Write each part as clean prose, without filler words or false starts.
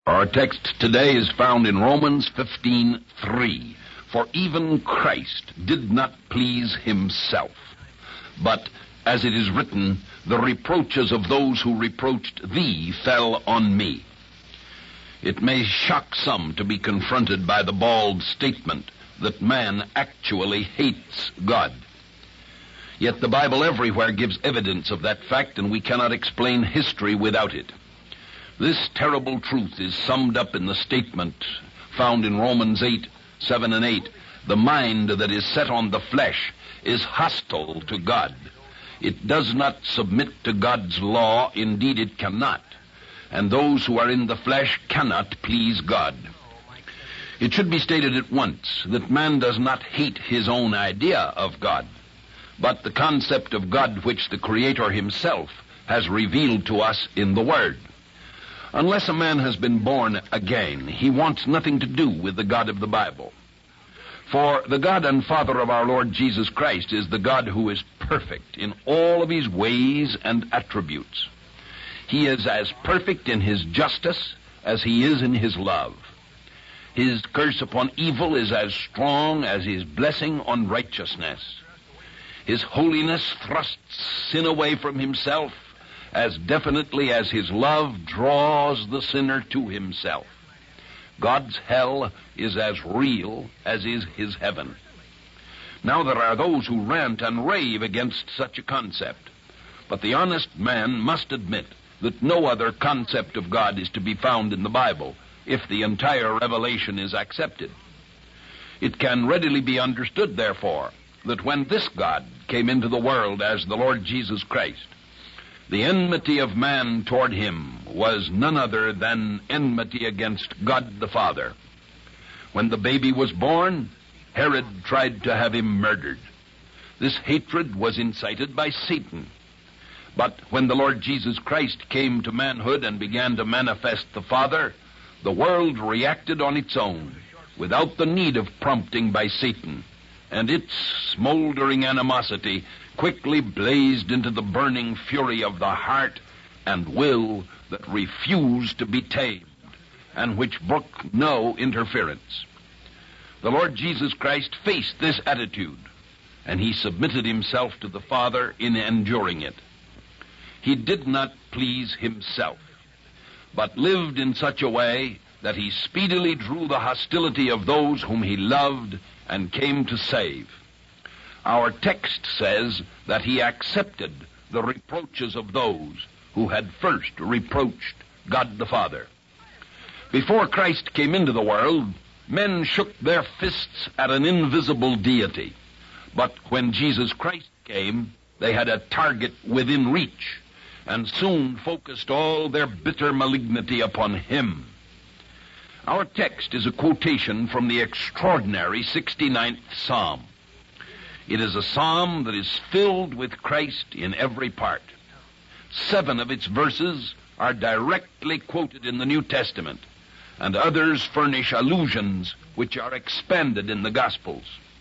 Our text today is found in Romans 15:3. For even Christ did not please himself, but, as it is written, the reproaches of those who reproached thee fell on me. It may shock some to be confronted by the bald statement that man actually hates God. Yet the Bible everywhere gives evidence of that fact, and we cannot explain history without it. This terrible truth is summed up in the statement found in Romans 8:7 and 8. The mind that is set on the flesh is hostile to God. It does not submit to God's law, indeed it cannot. And those who are in the flesh cannot please God. It should be stated at once that man does not hate his own idea of God, but the concept of God which the Creator himself has revealed to us in the Word. Unless a man has been born again, he wants nothing to do with the God of the Bible. For the God and Father of our Lord Jesus Christ is the God who is perfect in all of his ways and attributes. He is as perfect in his justice as he is in his love. His curse upon evil is as strong as his blessing on righteousness. His holiness thrusts sin away from himself as definitely as his love draws the sinner to himself. God's hell is as real as is his heaven. Now there are those who rant and rave against such a concept, but the honest man must admit that no other concept of God is to be found in the Bible if the entire revelation is accepted. It can readily be understood, therefore, that when this God came into the world as the Lord Jesus Christ, the enmity of man toward him was none other than enmity against God the Father. When the baby was born, Herod tried to have him murdered. This hatred was incited by Satan. But when the Lord Jesus Christ came to manhood and began to manifest the Father, the world reacted on its own, without the need of prompting by Satan, and its smoldering animosity quickly blazed into the burning fury of the heart and will that refused to be tamed, and which brooked no interference. The Lord Jesus Christ faced this attitude, and he submitted himself to the Father in enduring it. He did not please himself, but lived in such a way that he speedily drew the hostility of those whom he loved and came to save. Our text says that he accepted the reproaches of those who had first reproached God the Father. Before Christ came into the world, men shook their fists at an invisible deity. But when Jesus Christ came, they had a target within reach, and soon focused all their bitter malignity upon him. Our text is a quotation from the extraordinary 69th Psalm. It is a psalm that is filled with Christ in every part. 7 of its verses are directly quoted in the New Testament, and others furnish allusions which are expanded in the Gospels.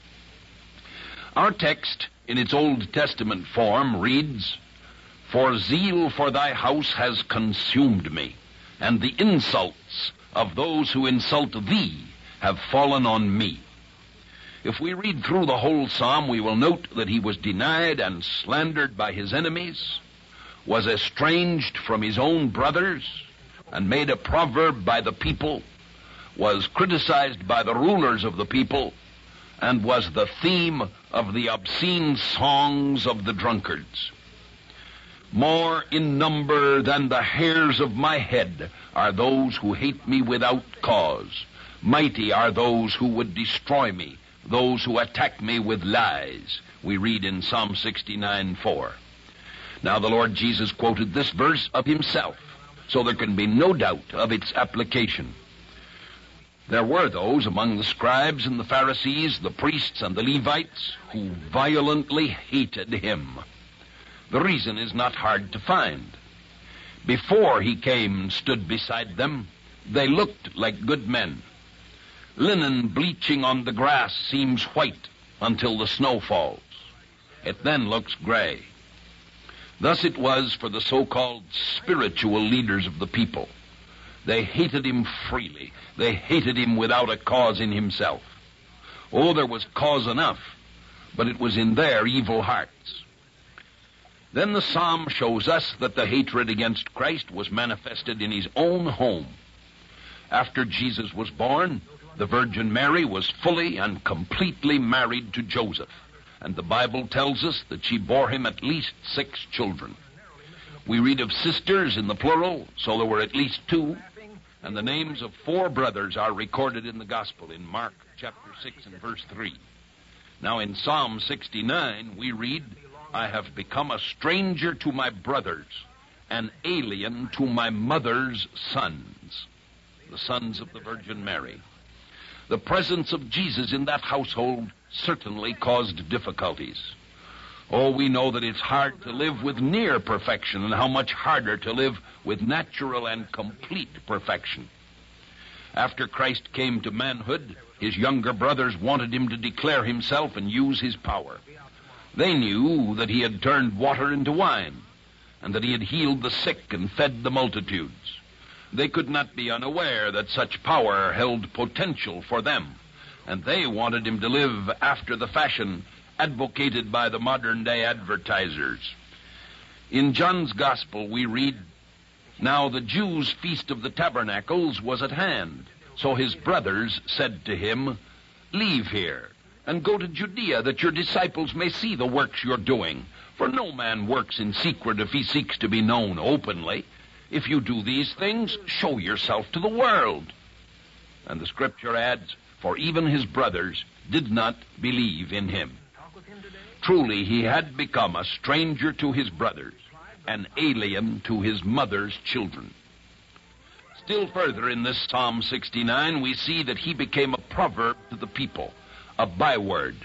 Our text, in its Old Testament form, reads, "For zeal for thy house has consumed me, and the insults of those who insult thee have fallen on me." If we read through the whole psalm, we will note that he was denied and slandered by his enemies, was estranged from his own brothers, and made a proverb by the people, was criticized by the rulers of the people, and was the theme of the obscene songs of the drunkards. "More in number than the hairs of my head are those who hate me without cause. Mighty are those who would destroy me, those who attack me with lies," we read in Psalm 69:4. Now the Lord Jesus quoted this verse of himself, so there can be no doubt of its application. There were those among the scribes and the Pharisees, the priests and the Levites, who violently hated him. The reason is not hard to find. Before he came and stood beside them, they looked like good men. Linen bleaching on the grass seems white until the snow falls. It then looks gray. Thus it was for the so-called spiritual leaders of the people. They hated him freely. They hated him without a cause in himself. Oh, there was cause enough, but it was in their evil hearts. Then the psalm shows us that the hatred against Christ was manifested in his own home. After Jesus was born, the Virgin Mary was fully and completely married to Joseph, and the Bible tells us that she bore him at least 6 children. We read of sisters in the plural, so there were at least 2, and the names of 4 brothers are recorded in the Gospel in Mark chapter 6 and verse 3. Now in Psalm 69 we read, "I have become a stranger to my brothers, an alien to my mother's sons," the sons of the Virgin Mary. The presence of Jesus in that household certainly caused difficulties. Oh, we know that it's hard to live with near perfection, and how much harder to live with natural and complete perfection. After Christ came to manhood, his younger brothers wanted him to declare himself and use his power. They knew that he had turned water into wine, and that he had healed the sick and fed the multitudes. They could not be unaware that such power held potential for them, and they wanted him to live after the fashion advocated by the modern-day advertisers. In John's Gospel we read, "Now the Jews' feast of the tabernacles was at hand, so his brothers said to him, 'Leave here, and go to Judea, that your disciples may see the works you're doing. For no man works in secret if he seeks to be known openly. If you do these things, show yourself to the world.' And the scripture adds, 'For even his brothers did not believe in him.'" Truly, he had become a stranger to his brothers, an alien to his mother's children. Still further in this Psalm 69, we see that he became a proverb to the people, a byword.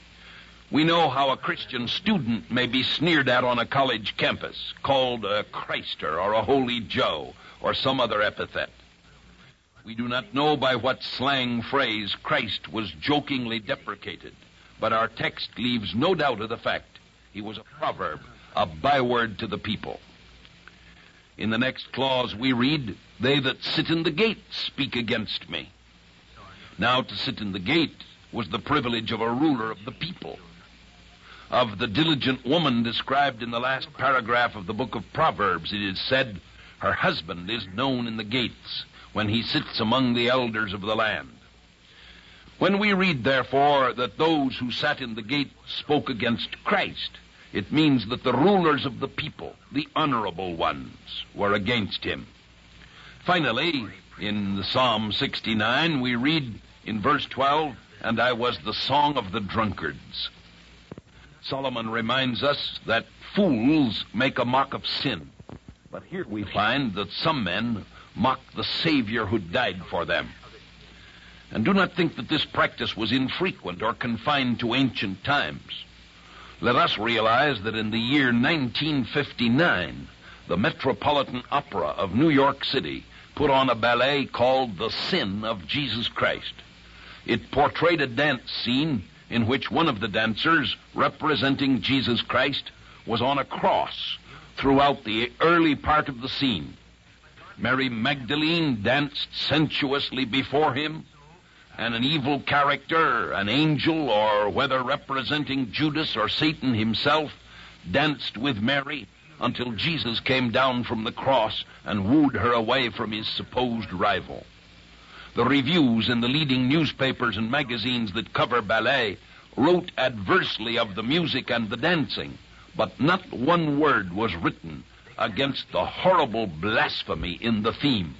We know how a Christian student may be sneered at on a college campus, called a Christer or a Holy Joe or some other epithet. We do not know by what slang phrase Christ was jokingly deprecated, but our text leaves no doubt of the fact he was a proverb, a byword to the people. In the next clause we read, "They that sit in the gate speak against me." Now to sit in the gate was the privilege of a ruler of the people. Of the diligent woman described in the last paragraph of the book of Proverbs, it is said, "Her husband is known in the gates, when he sits among the elders of the land." When we read, therefore, that those who sat in the gate spoke against Christ, it means that the rulers of the people, the honorable ones, were against him. Finally, in the Psalm 69, we read in verse 12, "And I was the song of the drunkards." Solomon reminds us that fools make a mock of sin. But here we find that some men mock the Savior who died for them. And do not think that this practice was infrequent or confined to ancient times. Let us realize that in the year 1959, the Metropolitan Opera of New York City put on a ballet called The Sin of Jesus Christ. It portrayed a dance scene in which one of the dancers, representing Jesus Christ, was on a cross throughout the early part of the scene. Mary Magdalene danced sensuously before him, and an evil character, an angel, or whether representing Judas or Satan himself, danced with Mary until Jesus came down from the cross and wooed her away from his supposed rival. The reviews in the leading newspapers and magazines that cover ballet wrote adversely of the music and the dancing, but not one word was written against the horrible blasphemy in the theme.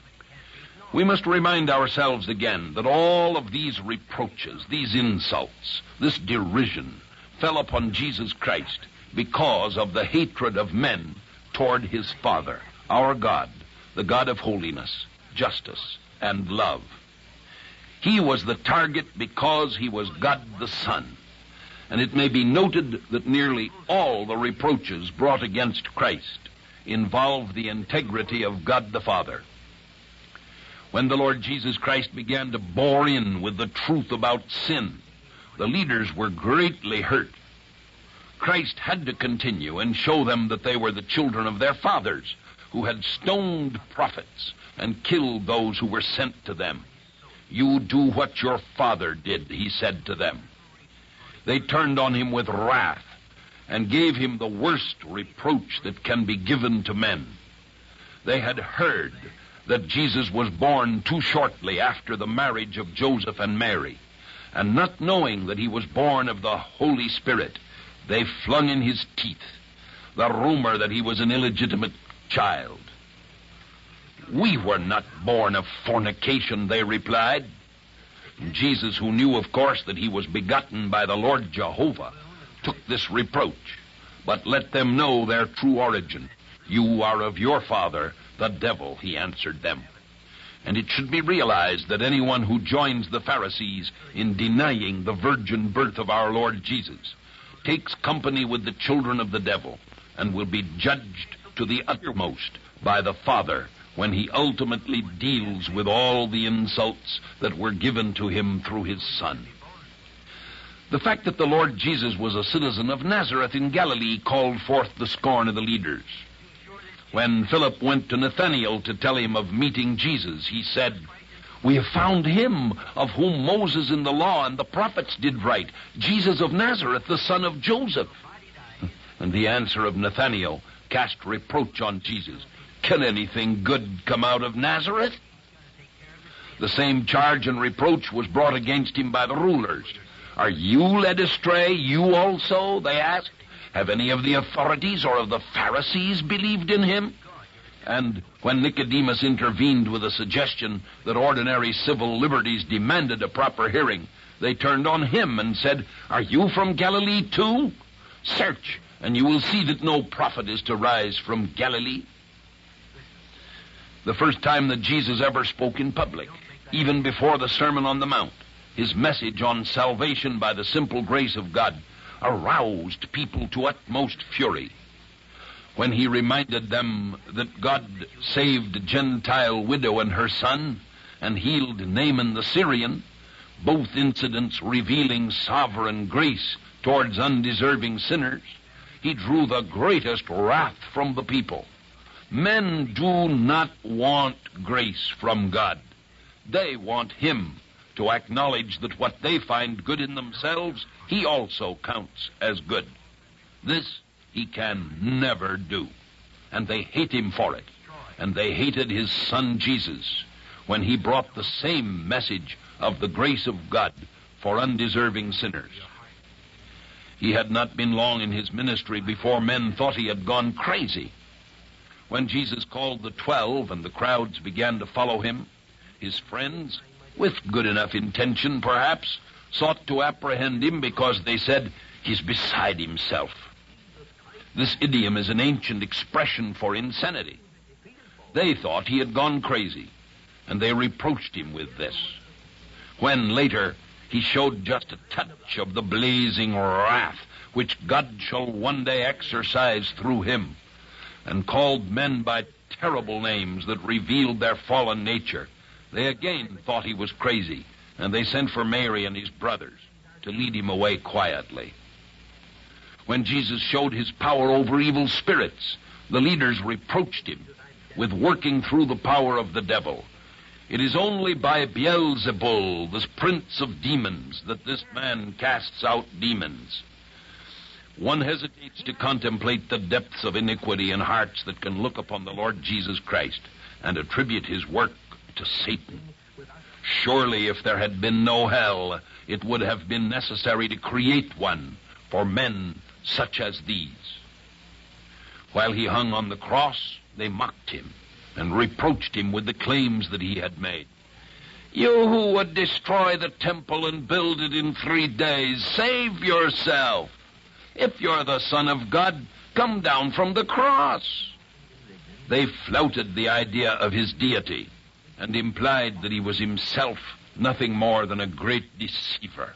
We must remind ourselves again that all of these reproaches, these insults, this derision fell upon Jesus Christ because of the hatred of men toward his Father, our God, the God of holiness, justice, and love. He was the target because he was God the Son. And it may be noted that nearly all the reproaches brought against Christ involve the integrity of God the Father. When the Lord Jesus Christ began to bore in with the truth about sin, the leaders were greatly hurt. Christ had to continue and show them that they were the children of their fathers, who had stoned prophets and killed those who were sent to them. You do what your father did, he said to them. They turned on him with wrath and gave him the worst reproach that can be given to men. They had heard that Jesus was born too shortly after the marriage of Joseph and Mary, and not knowing that he was born of the Holy Spirit, they flung in his teeth the rumor that he was an illegitimate child. We were not born of fornication, they replied. Jesus, who knew, of course, that he was begotten by the Lord Jehovah, took this reproach, but let them know their true origin. You are of your father, the devil, he answered them. And it should be realized that anyone who joins the Pharisees in denying the virgin birth of our Lord Jesus takes company with the children of the devil and will be judged to the uttermost by the Father when he ultimately deals with all the insults that were given to him through his Son. The fact that the Lord Jesus was a citizen of Nazareth in Galilee called forth the scorn of the leaders. When Philip went to Nathanael to tell him of meeting Jesus, he said, "We have found him of whom Moses in the law and the prophets did write, Jesus of Nazareth, the son of Joseph." And the answer of Nathanael cast reproach on Jesus. Can anything good come out of Nazareth? The same charge and reproach was brought against him by the rulers. Are you led astray, you also? They asked. Have any of the authorities or of the Pharisees believed in him? And when Nicodemus intervened with a suggestion that ordinary civil liberties demanded a proper hearing, they turned on him and said, "Are you from Galilee too? Search, and you will see that no prophet is to rise from Galilee." The first time that Jesus ever spoke in public, even before the Sermon on the Mount, his message on salvation by the simple grace of God aroused people to utmost fury. When he reminded them that God saved a Gentile widow and her son and healed Naaman the Syrian, both incidents revealing sovereign grace towards undeserving sinners, he drew the greatest wrath from the people. Men do not want grace from God. They want him to acknowledge that what they find good in themselves, he also counts as good. This he can never do. And they hate him for it. And they hated his son Jesus when he brought the same message of the grace of God for undeserving sinners. He had not been long in his ministry before men thought he had gone crazy. When Jesus called the 12 and the crowds began to follow him, his friends, with good enough intention perhaps, sought to apprehend him because they said, "He's beside himself." This idiom is an ancient expression for insanity. They thought he had gone crazy, and they reproached him with this. When later he showed just a touch of the blazing wrath which God shall one day exercise through him, and called men by terrible names that revealed their fallen nature, they again thought he was crazy, and they sent for Mary and his brothers to lead him away quietly. When Jesus showed his power over evil spirits, the leaders reproached him with working through the power of the devil. It is only by Beelzebul, the prince of demons, that this man casts out demons. One hesitates to contemplate the depths of iniquity in hearts that can look upon the Lord Jesus Christ and attribute his work to Satan. Surely if there had been no hell, it would have been necessary to create one for men such as these. While he hung on the cross, they mocked him and reproached him with the claims that he had made. "You who would destroy the temple and build it in 3 days, save yourself. If you're the Son of God, come down from the cross." They flouted the idea of his deity and implied that he was himself nothing more than a great deceiver.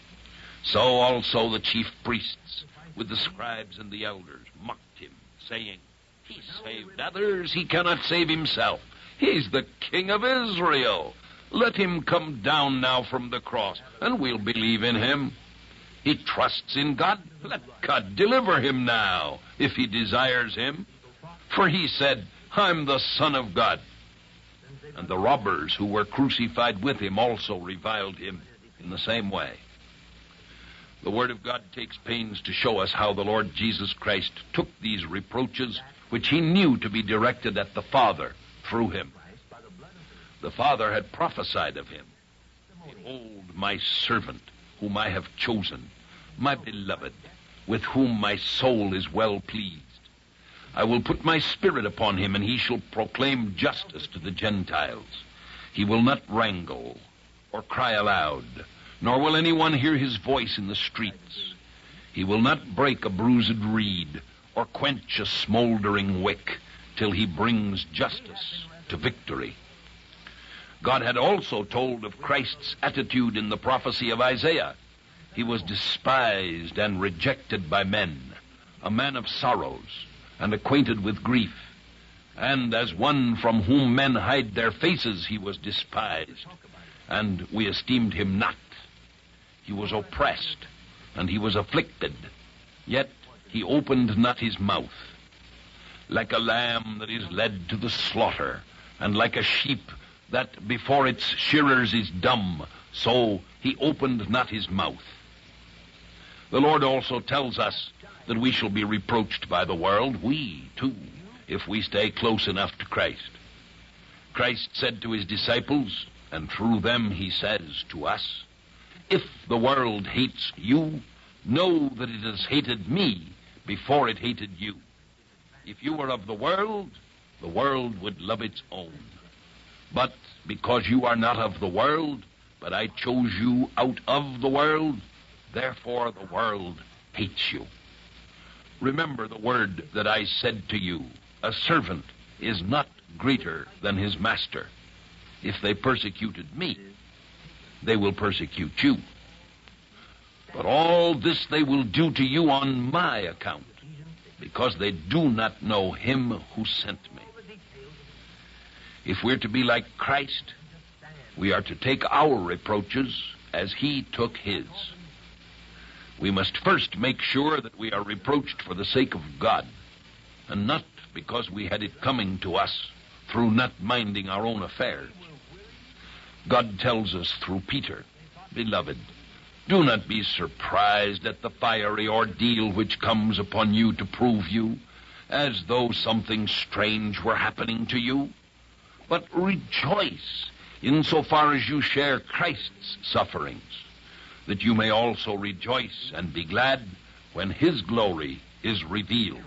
So also the chief priests, with the scribes and the elders, mocked him, saying, "He saved others, he cannot save himself. He's the King of Israel. Let him come down now from the cross, and we'll believe in him. He trusts in God. Let God deliver him now, if he desires him. For he said, I'm the Son of God. And the robbers who were crucified with him also reviled him in the same way. The Word of God takes pains to show us how the Lord Jesus Christ took these reproaches, which he knew to be directed at the Father through him. The Father had prophesied of him. Behold, my servant, whom I have chosen, my beloved, with whom my soul is well pleased. I will put my Spirit upon him, and he shall proclaim justice to the Gentiles. He will not wrangle or cry aloud, nor will anyone hear his voice in the streets. He will not break a bruised reed or quench a smoldering wick till he brings justice to victory. God had also told of Christ's attitude in the prophecy of Isaiah. He was despised and rejected by men, a man of sorrows and acquainted with grief. And as one from whom men hide their faces, he was despised, and we esteemed him not. He was oppressed, and he was afflicted, yet he opened not his mouth. Like a lamb that is led to the slaughter, and like a sheep that before its shearers is dumb, so he opened not his mouth. The Lord also tells us that we shall be reproached by the world, we too, if we stay close enough to Christ. Christ said to his disciples, and through them he says to us, if the world hates you, know that it has hated me before it hated you. If you were of the world would love its own. But because you are not of the world, but I chose you out of the world, therefore the world hates you. Remember the word that I said to you, a servant is not greater than his master. If they persecuted me, they will persecute you. But all this they will do to you on my account, because they do not know him who sent me. If we're to be like Christ, we are to take our reproaches as he took his. We must first make sure that we are reproached for the sake of God, and not because we had it coming to us through not minding our own affairs. God tells us through Peter, beloved, do not be surprised at the fiery ordeal which comes upon you to prove you, as though something strange were happening to you. But rejoice insofar as you share Christ's sufferings, that you may also rejoice and be glad when his glory is revealed.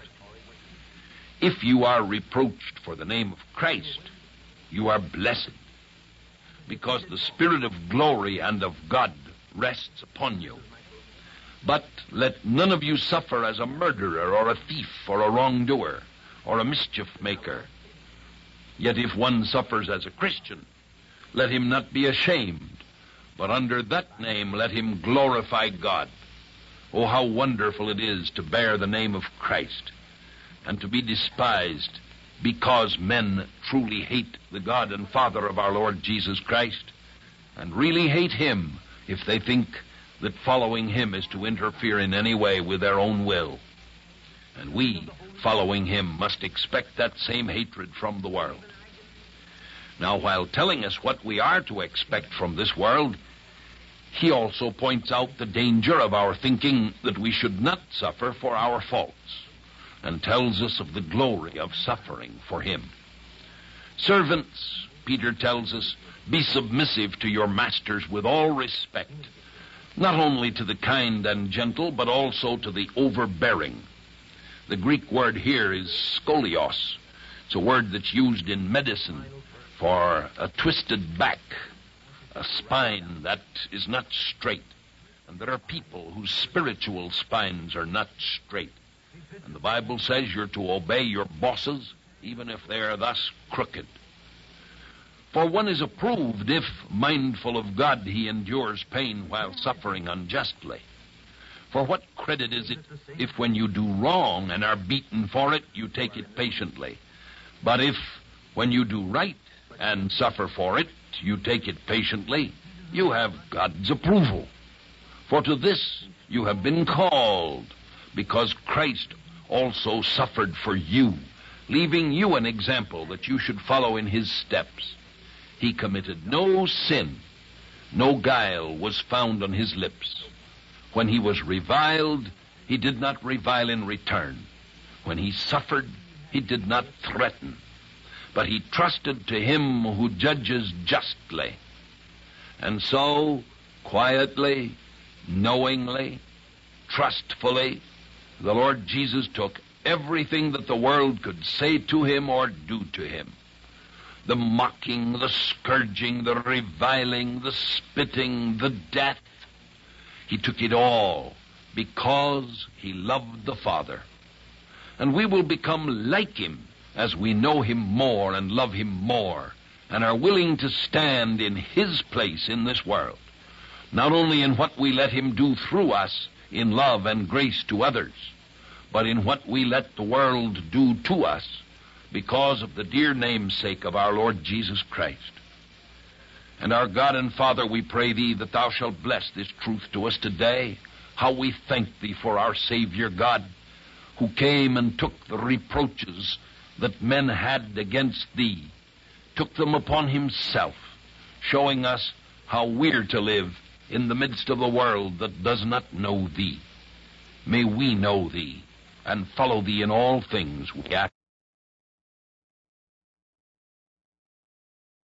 If you are reproached for the name of Christ, you are blessed, because the Spirit of glory and of God rests upon you. But let none of you suffer as a murderer or a thief or a wrongdoer or a mischief maker. Yet if one suffers as a Christian, let him not be ashamed, but under that name let him glorify God. Oh, how wonderful it is to bear the name of Christ and to be despised because men truly hate the God and Father of our Lord Jesus Christ, and really hate him if they think that following him is to interfere in any way with their own will. And we, following him, must expect that same hatred from the world. Now, while telling us what we are to expect from this world, he also points out the danger of our thinking that we should not suffer for our faults, and tells us of the glory of suffering for him. Servants, Peter tells us, be submissive to your masters with all respect, not only to the kind and gentle, but also to the overbearing. The Greek word here is scolios. It's a word that's used in medicine for a twisted back, a spine that is not straight. And there are people whose spiritual spines are not straight. And the Bible says you're to obey your bosses, even if they are thus crooked. For one is approved if, mindful of God, he endures pain while suffering unjustly. For what credit is it if when you do wrong and are beaten for it, you take it patiently? But if, when you do right and suffer for it, you take it patiently, you have God's approval. For to this you have been called, because Christ also suffered for you, leaving you an example that you should follow in his steps. He committed no sin. No guile was found on his lips. When he was reviled, he did not revile in return. When he suffered, he did not threaten, but he trusted to him who judges justly. And so, quietly, knowingly, trustfully, the Lord Jesus took everything that the world could say to him or do to him. The mocking, the scourging, the reviling, the spitting, the death. He took it all because he loved the Father. And we will become like him as we know him more and love him more and are willing to stand in his place in this world, not only in what we let him do through us in love and grace to others, but in what we let the world do to us because of the dear namesake of our Lord Jesus Christ. And our God and Father, we pray thee that thou shalt bless this truth to us today. How we thank thee for our Savior God, who came and took the reproaches that men had against thee, took them upon himself, showing us how we're to live in the midst of a world that does not know thee. May we know thee and follow thee in all things, we ask.